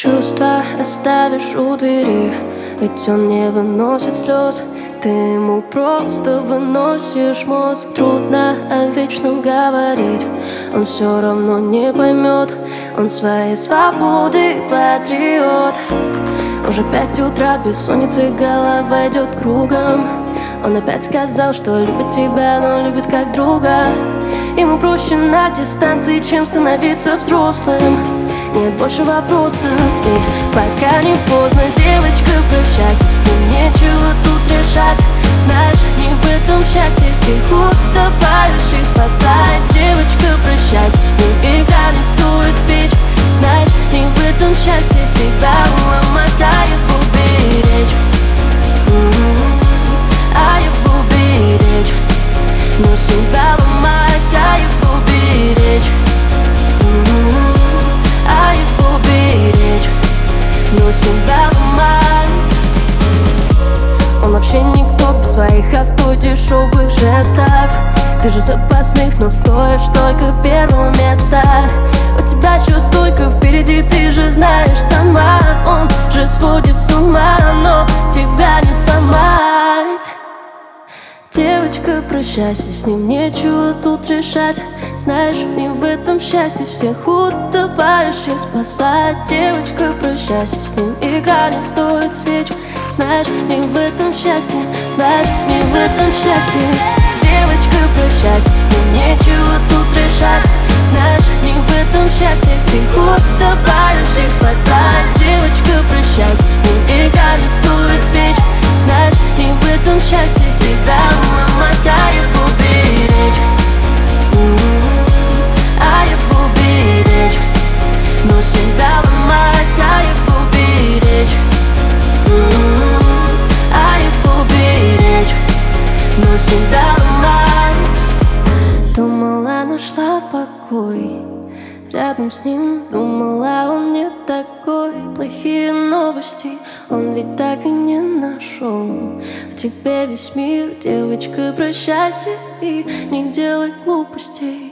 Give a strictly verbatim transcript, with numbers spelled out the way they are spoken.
Чувства оставишь у двери, ведь он не выносит слез. Ты ему просто выносишь мозг. Трудно о вечном говорить, он все равно не поймет. Он своей свободы патриот. Уже пять утра, бессонница, голова идет кругом. Он опять сказал, что любит тебя, но любит как друга. Ему проще на дистанции, чем становиться взрослым. Нет больше вопросов, и пока не поздно, девочка, прощайся, с ним нечего тут решать. Знаешь, не в этом счастье, всех утопающих спасает. Девочка, прощайся, с ним игра не стоит свеч. Знаешь, не в этом счастье, себя уломать, а его беречь. А его беречь. Но себя ломать, а его беречь. А его беречь, но себя ломать. Он вообще никто без своих авто, дешевых жестов. Ты же в запасных, но стоишь только первого места. У тебя еще столько впереди, ты же знаешь сама. Он же сводит с ума, но тебя не сломать. Девочка, прощайся, с ним нечего тут решать. Знаешь, не в этом счастье, всех утопающих спасать. Девочка, прощайся, с ним игра не стоит свеч. Знаешь, не в этом счастье, знаешь, не в этом счастье. Девочка, прощайся, с ним нечего тут решать. Знаешь, не в этом счастье, всех утопающих спасать. Девочка, прощайся, с ним игра не стоит свеч. Знаешь, не в этом счастье, себя уломать, а его беречь. А его беречь. Но себя ломать, а его беречь. А его беречь. Но себя ломать. Думала, нашла покой рядом с ним, думала, он не такой. Плохие новости он ведь так и не нашел. В тебе весь мир, девочка, прощайся и не делай глупостей.